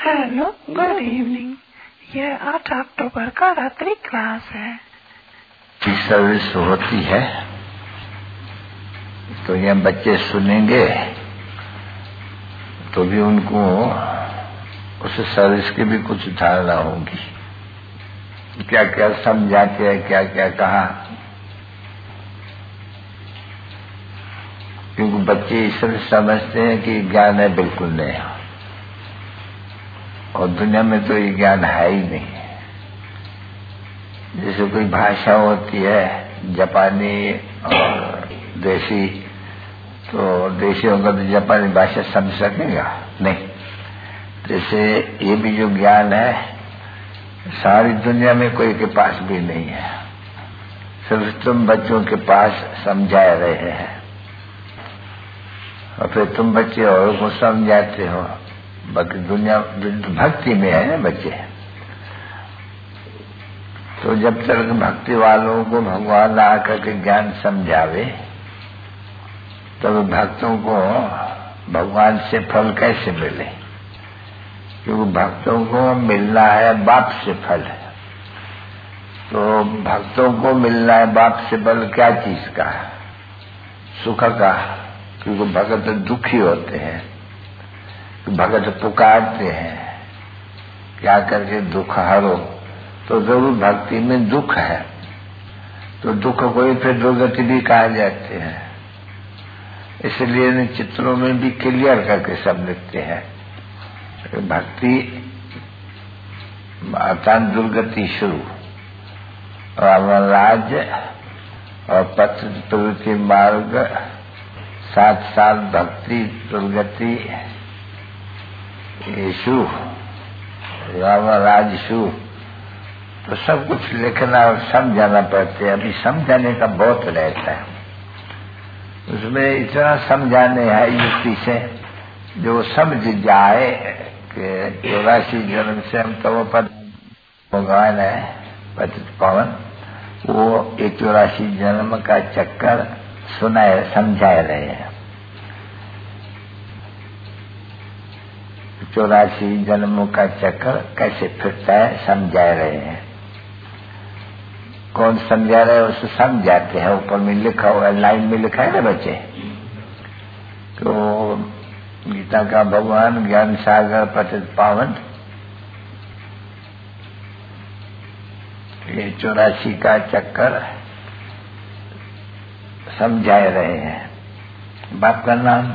Hello, good evening. यह 8 अक्टूबर का रात्रि क्लास है। सर्विस होती है तो ये बच्चे सुनेंगे तो भी उनको उस सर्विस की भी कुछ धारणा होगी, क्या क्या समझाते हैं, क्या क्या कहा। क्योंकि बच्चे इस तरह समझते हैं कि ज्ञान है, बिल्कुल नहीं, और दुनिया में तो ये ज्ञान है ही नहीं। जैसे कोई भाषा होती है जापानी और देसी, तो देसी होगा तो जापानी भाषा समझ सकेगा नहीं। जैसे ये भी जो ज्ञान है सारी दुनिया में कोई के पास भी नहीं है, सिर्फ तुम बच्चों के पास समझा रहे हैं और फिर तुम बच्चे और को समझाते हो। बाकी दुनिया भक्ति में है ना बच्चे, तो जब तक भक्ति वालों को भगवान आकर के ज्ञान समझावे तब भक्तों को भगवान से फल कैसे मिले? क्योंकि भक्तों को मिलना है बाप से फल, तो भक्तों को मिलना है बाप से फल क्या चीज का? सुख का। क्योंकि भगत दुखी होते हैं, भगत पुकारते हैं क्या करके दुख हरो, तो जरूर भक्ति में दुख है, तो दुख को ही फिर दुर्गति भी कहा जाते हैं। इसलिए इन चित्रों में भी क्लियर करके सब लिखते हैं भक्ति अर्थात दुर्गति शुरू, और राज और पथ प्रवृत्ति मार्ग, साथ साथ भक्ति दुर्गति यीशु राम राजशु, तो सब कुछ लिखना और समझाना पड़ते हैं। अभी समझाने का बहुत रहता है, उसमें इतना समझाने है युक्ति से जो समझ जाए कि 84 जन्म से हम तो पर भगवान है पतित पावन, वो 84 जन्म का चक्कर सुनाए समझा रहे हैं। 84 जन्मों का चक्कर कैसे फिरता है समझा रहे हैं। कौन समझा रहे हैं उसे समझाते हैं। ऊपर में लिखा हुआ लाइन में लिखा है ना बच्चे, तो गीता का भगवान ज्ञान सागर पतित पावन ये 84 का चक्कर समझा रहे हैं। बाप का नाम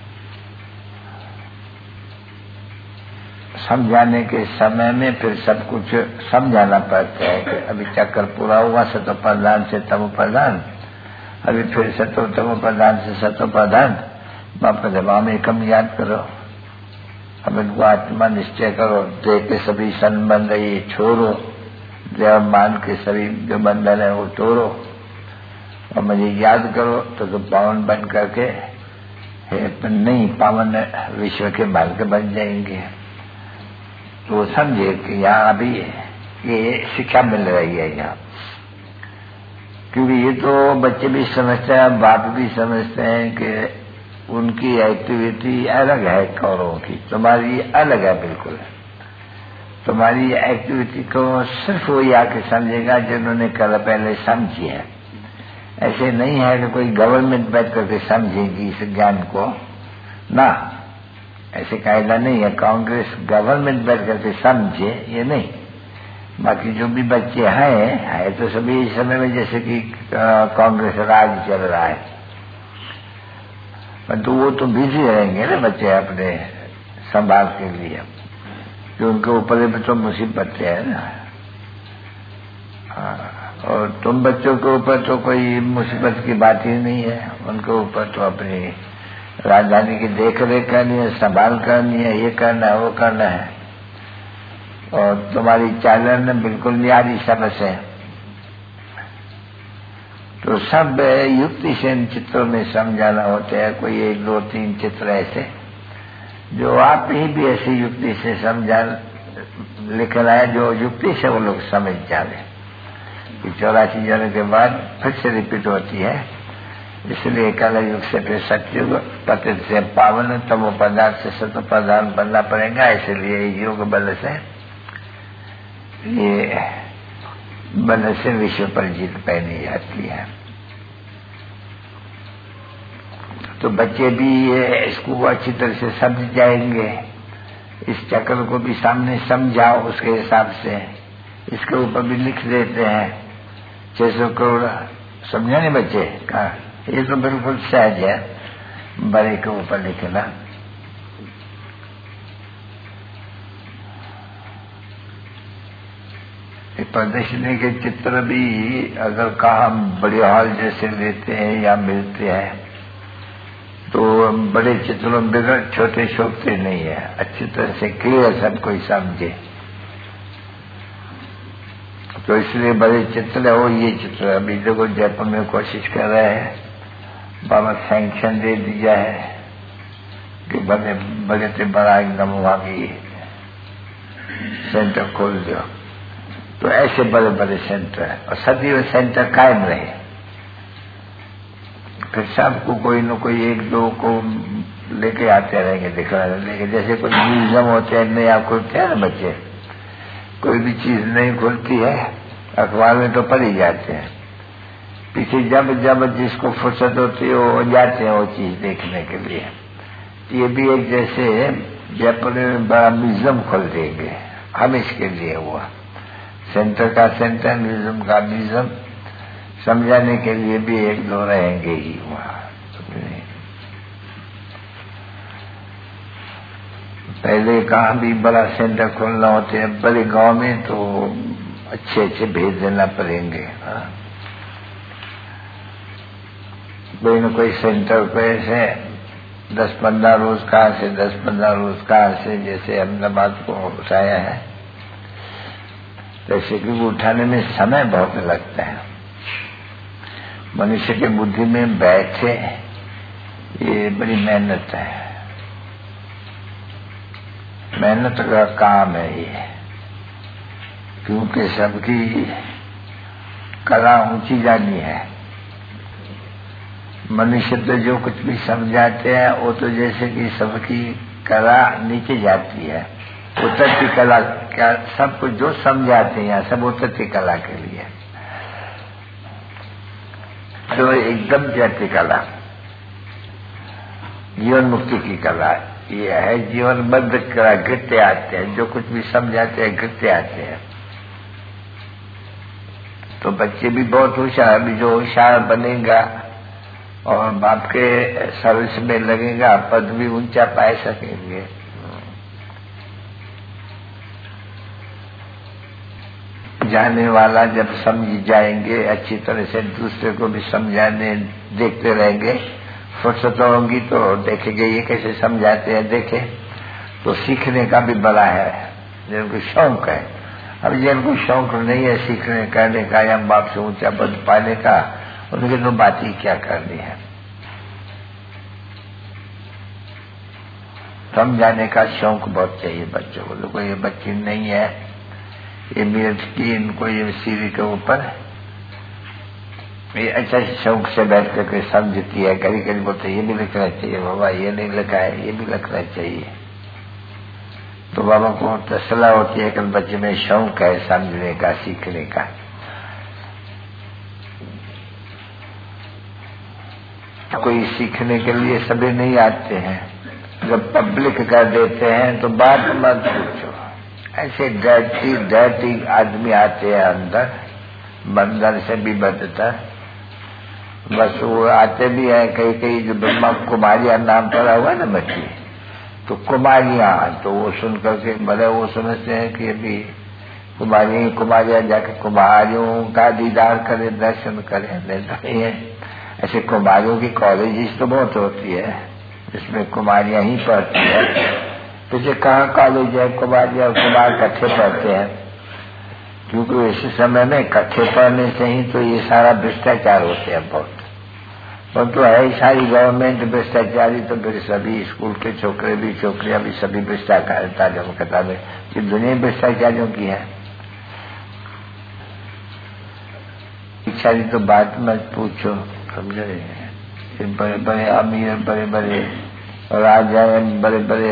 समझाने के समय में फिर सब कुछ समझाना पड़ता है कि अभी चक्कर पूरा हुआ सतो प्रधान से तमो प्रधान, अभी फिर सतो तमो प्रधान से सतो प्रधान। बाप का जवाब एकम याद करो, अब इनको आत्मा निश्चय करो, देह के सभी संबंध ये छोड़ो, देव मान के सभी जो बंधन है वो तोड़ो और मुझे याद करो, तो पावन बन करके नहीं पावन विश्व के मार्ग बन जाएंगे। तो समझे कि यहाँ अभी ये शिक्षा मिल रही है यहाँ, क्योंकि ये तो बच्चे भी समझते हैं, बाप भी समझते हैं कि उनकी एक्टिविटी अलग है कौरों की, तुम्हारी अलग है बिल्कुल। तुम्हारी एक्टिविटी को सिर्फ वही आके समझेगा जिन्होंने कल पहले समझी है। ऐसे नहीं है कि कोई गवर्नमेंट बैठ करके समझेगी इस ज्ञान को ना, ऐसे कायदा नहीं है कांग्रेस गवर्नमेंट बैठ करके समझे, ये नहीं। बाकी जो भी बच्चे हैं तो सभी इस समय में जैसे कि कांग्रेस राज चल रहा है, तो वो तो बिजी रहेंगे ना बच्चे अपने संभाल के लिए, जो उनके ऊपर भी तो मुसीबतें है ना। और तुम बच्चों के ऊपर तो कोई मुसीबत की बात ही नहीं है, उनके ऊपर तो अपनी राजधानी की देख रेख करनी है, संभाल करनी है, ये करना है वो करना है, और तुम्हारी चालन बिल्कुल न्यारी समझ है। तो सब युक्ति से इन चित्रों में समझाना होता है। कोई 1 2 3 चित्र ऐसे जो आप ही भी ऐसी युक्ति से समझा लिखना है जो युक्ति से वो लोग समझ जाए। 84 जन्म के बाद फिर से रिपीट होती है इसलिए कल युग से फिर सतयुग, पतित से पावन, तमो पदार्थ से सतो प्रधान बनना पड़ेगा। इसलिए योग बल से ये बल से विश्व पर जीत पहनी जाती है। तो बच्चे भी ये इसको अच्छी तरह से समझ जाएंगे। इस चक्र को भी सामने समझाओ, उसके हिसाब से इसके ऊपर भी लिख देते हैं 600 करोड़। समझा नहीं बच्चे? कहा ये तो बिल्कुल सहज है, बड़े के ऊपर लिखना। प्रदर्शनी के चित्र भी अगर कहा बड़े हॉल जैसे लेते हैं या मिलते हैं तो बड़े चित्रों में छोटे शोभते नहीं है, अच्छी तरह से क्लियर सब कोई समझे। तो इसलिए बड़े चित्र हो, ये चित्र अभी देखो जयपुर में कोशिश कर रहे हैं, बाबा सैंक्शन दे दिया है कि बड़े बड़े से बड़ा एकदम वहां की सेंटर खोल दो। तो ऐसे बड़े बड़े सेंटर और सदैव सेंटर कायम रहे, फिर सबको कोई न कोई एक दो को लेके आते रहेंगे दिखा लेके। जैसे कोई म्यूजियम होते हैं नया खुलते हैं ना बच्चे, कोई भी चीज नहीं खुलती है अखबार में तो पढ़ ही जाते हैं। पीछे जब जब जिसको फुर्सत होती है वो जाते हैं वो चीज देखने के लिए। ये भी एक जैसे जयपुर में बड़ा म्यूजियम खोल देंगे हम, इसके लिए हुआ सेंटर का सेंटर, म्यूजियम का म्यूजियम, समझाने के लिए भी एक दो रहेंगे ही वहां। पहले कहाँ भी बड़ा सेंटर खोलना होते हैं बड़े गांव में तो अच्छे अच्छे भेज देना पड़ेंगे। कोई न कोई सेंटर पे से 10-15 रोज कहाँ से 10-15 रोज कहाँ से, जैसे अहमदाबाद को उठाया है जैसे कि उठाने में समय बहुत लगता है। मनुष्य के बुद्धि में बैठे ये बड़ी मेहनत है, मेहनत का काम है ये, क्योंकि सबकी कला ऊंची जानी है। मनुष्य तो जो कुछ भी समझाते हैं वो तो जैसे कि सबकी कला नीचे जाती है। उतरती कला क्या, सब कुछ जो समझाते हैं सब उतरती कला के लिए, तो एकदम चढ़ती कला जीवन मुक्ति की कला ये है। जीवन बद्ध कला गिरते आते हैं, जो कुछ भी समझाते हैं गिरते आते हैं। तो बच्चे भी बहुत होशियार, अभी जो होशियार बनेगा और बाप के सर्विस में लगेगा पद भी ऊंचा पाए सकेंगे। जाने वाला जब समझ जाएंगे अच्छी तरह से, दूसरे को भी समझाने देखते रहेंगे, फुर्सत होगी तो देखेंगे ये कैसे समझाते हैं, देखे तो सीखने का भी बड़ा है जिनको शौक है। अब जिनको शौक नहीं है सीखने करने का या बाप से ऊंचा पद पाने का, उनकी तो बात ही क्या करनी है। समझाने का शौक बहुत चाहिए बच्चों को। देखो ये बच्ची नहीं है, ये मेरठ की, इनको ये सीढ़ी के ऊपर ये अच्छा शौक से बैठ करके समझती है। कभी कभी बोलते ये भी लिखना चाहिए बाबा, ये नहीं लिखा है ये भी लिखना चाहिए। तो बाबा को तसल्ला होती है कि बच्चे में शौक है समझने का, सीखने का। कोई सीखने के लिए सभी नहीं आते हैं, जब पब्लिक कर देते हैं तो बात मत पूछो। ऐसे डर्टी आदमी आते हैं अंदर, बंदर से भी बदतर। बस वो आते भी हैं, कई जो ब्रह्मा कुमारियां नाम पड़ा हुआ है ना बच्ची, तो कुमारियां, तो वो सुन करके बड़े वो समझते हैं कि अभी कुमारियां जाके कुमारियों का दीदार करे, दर्शन करे। नहीं है, ऐसे कुमारियों की कॉलेजेस तो बहुत होती है जिसमें कुमारियां ही पढ़ती है। जैसे कहाँ कॉलेज है कुमारियां और कुमार इकट्ठे पढ़ते हैं, क्योंकि इस समय में इकट्ठे पढ़ने से ही तो ये सारा भ्रष्टाचार होते हैं बहुत। तो है ही सारी गवर्नमेंट भ्रष्टाचारी, तो फिर सभी स्कूल के छोकरे भी छोकरियां भी सभी भ्रष्टाचार में, कि दुनिया भ्रष्टाचारियों की है। इच्छा तो बात मत पूछो, समझ रहे हैं। बड़े बड़े अमीर, बड़े बड़े राजा, बड़े बड़े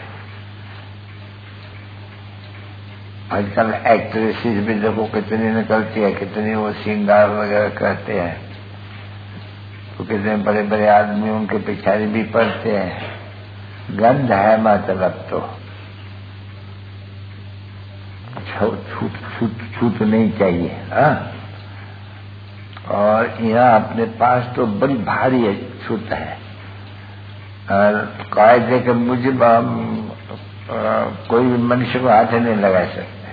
आजकल एक्ट्रेसेस भी देखो कितनी निकलती है, कितनी वो श्रृंगार वगैरह करते हैं, तो कितने बड़े बड़े आदमी उनके पिछाड़ी भी पड़ते हैं। गंध है मतलब तो छूट नहीं चाहिए। हाँ, और यहाँ अपने पास तो बड़ी भारी छूट है। और कायदे के मुझे कोई भी मनुष्य को हाथ नहीं लगा सकते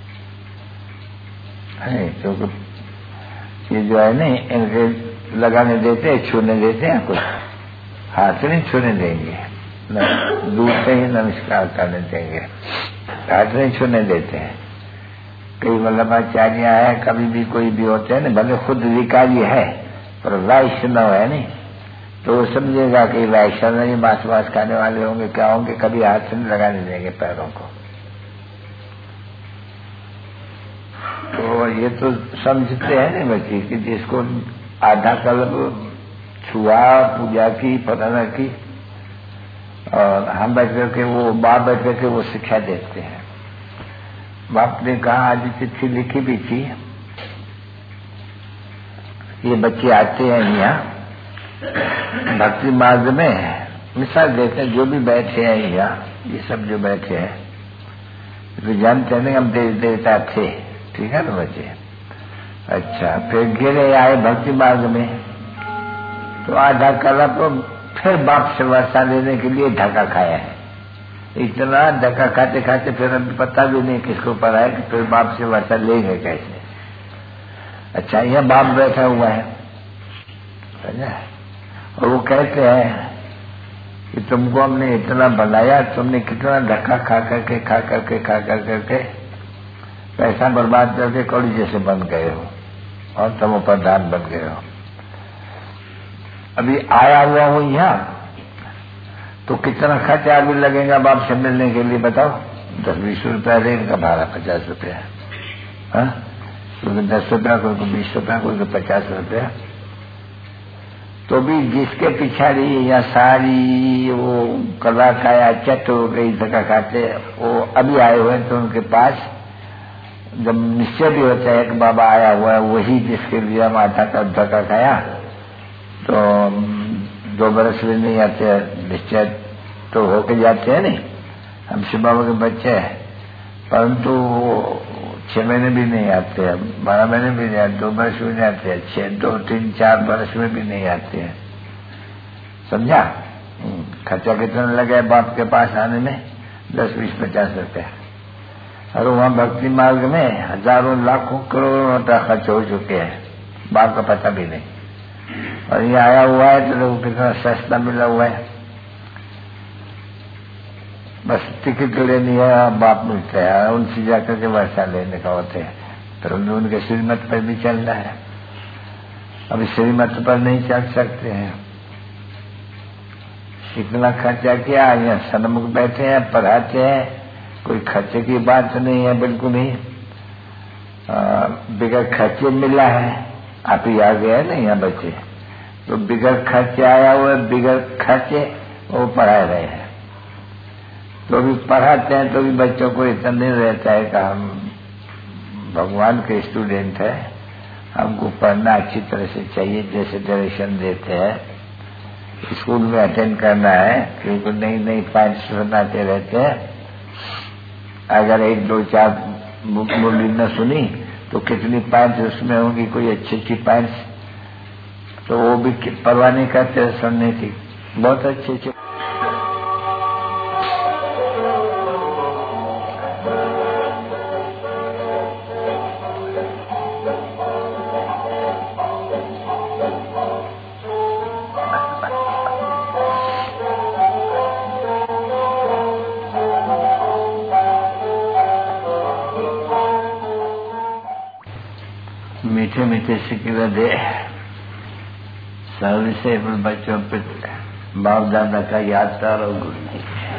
हैं, क्योंकि ये जो है नहीं, इनके लगाने देते हैं, छूने देते हैं, कुछ हाथ नहीं छूने देंगे, दूर से ही नमस्कार करने देंगे, हाथ नहीं छूने देते हैं। कई वल्लभाचार्य है, कभी भी कोई भी होते हैं ना, भले खुद विकारी है पर वैष्णव है नहीं, तो वो समझेगा कि वैष्णव नहीं, मांस वास खाने वाले होंगे, क्या होंगे, कभी हाथ से नहीं लगाने देंगे पैरों को। तो ये तो समझते हैं ना बच्चे कि जिसको आधा कल्प छुआ, पूजा की, पढ़ना की, और हम बैठ करके वो बाप बैठ करके वो शिक्षा देते हैं। बाप ने कहा, आज चिट्ठी लिखी भी थी, ये बच्चे आते हैं यहाँ भक्ति मार्ग में, मिसाल देते हैं, जो भी बैठे हैं यहाँ, ये सब जो बैठे हैं तो जानते हैं हम देवी देवता थे, ठीक है ना बच्चे। अच्छा, फिर गिरे आए भक्ति मार्ग में, तो आधा कला तो फिर बाप से वर्षा लेने के लिए धक्का खाया है। इतना धक्का खाते खाते फिर अभी पता भी नहीं किसको पड़ा है कि फिर बाप से वर्षा लेंगे कैसे। अच्छा, यह बाप बैठा हुआ है, और वो कहते हैं कि तुमको हमने इतना बनाया, तुमने कितना धक्का खा करके पैसा बर्बाद करके कौड़ी जैसे बन गए हो और तुम प्रधान बन गए हो। अभी आया हुआ हूं यहाँ, तो कितना खर्चा भी लगेगा बाप से मिलने के लिए बताओ? 10-20 रुपया रेल का भाड़ा, 50 रुपया, कोई 10 रुपया, कोई 20 रुपया, कोई 50 रुपया। तो भी जिसके पिछाड़ी या सारी वो कला काया चट हो गई धक्का खाते, वो अभी आए हुए तो उनके पास जब निश्चय भी होता है कि बाबा आया हुआ है, वही जिसके लिए माता का धक्का खाया, तो 2 बरस भी नहीं आते, निश्चय तो होके जाते हैं नहीं। हम शिव बाबा के बच्चे हैं, परंतु 6 महीने भी नहीं आते हैं, 12 महीने भी नहीं आते, 2 बरस भी नहीं आते हैं, 6, 2, 3, 4 बरस में भी नहीं आते हैं। समझा? खर्चा कितना लगा बाप के पास आने में? 10, 20, 50 रुपया। और वहाँ भक्ति मार्ग में हजारों लाखों करोड़ों रुपया खर्च हो चुके हैं, बाप का पता भी नहीं। और ये आया हुआ है तो लोगों कितना सस्ता मिला हुआ है, बस टिकट लेनी है, बाप मिलते हैं, उनसे जाकर के वर्षा लेने का होते हैं। तो उनके श्रीमत पर भी चलना है, अभी श्रीमत पर नहीं चल सकते हैं। इतना खर्चा किया, यहाँ सन्मुख बैठे हैं, पढ़ाते हैं, कोई खर्चे की बात नहीं है, बिल्कुल नहीं। बिगड़ खर्चे मिला है, आप ही आ गए नहीं यहाँ बच्चे, तो बिगड़ खर्चे आया हुआ है, बिगड़ खर्चे वो पढ़ा रहे हैं। तो भी पढ़ाते हैं तो भी बच्चों को इतना नहीं रहता है कि हम भगवान के स्टूडेंट हैं, हमको पढ़ना अच्छी तरह से चाहिए, जैसे डायरेक्शन देते हैं, स्कूल में अटेंड करना है, क्योंकि नई पॉइंट्स सुनाते रहते हैं। अगर 1, 2, 4 बोली न सुनी तो कितनी पॉइंट्स उसमें होंगी, कोई अच्छी पॉइंट्स, तो वो भी परवाह नहीं करते सुनने की, बहुत अच्छे। मीठे मीठे सिक्के दे सर्विसेबल बच्चों पे बाप दादा का याद करो गुरु जी।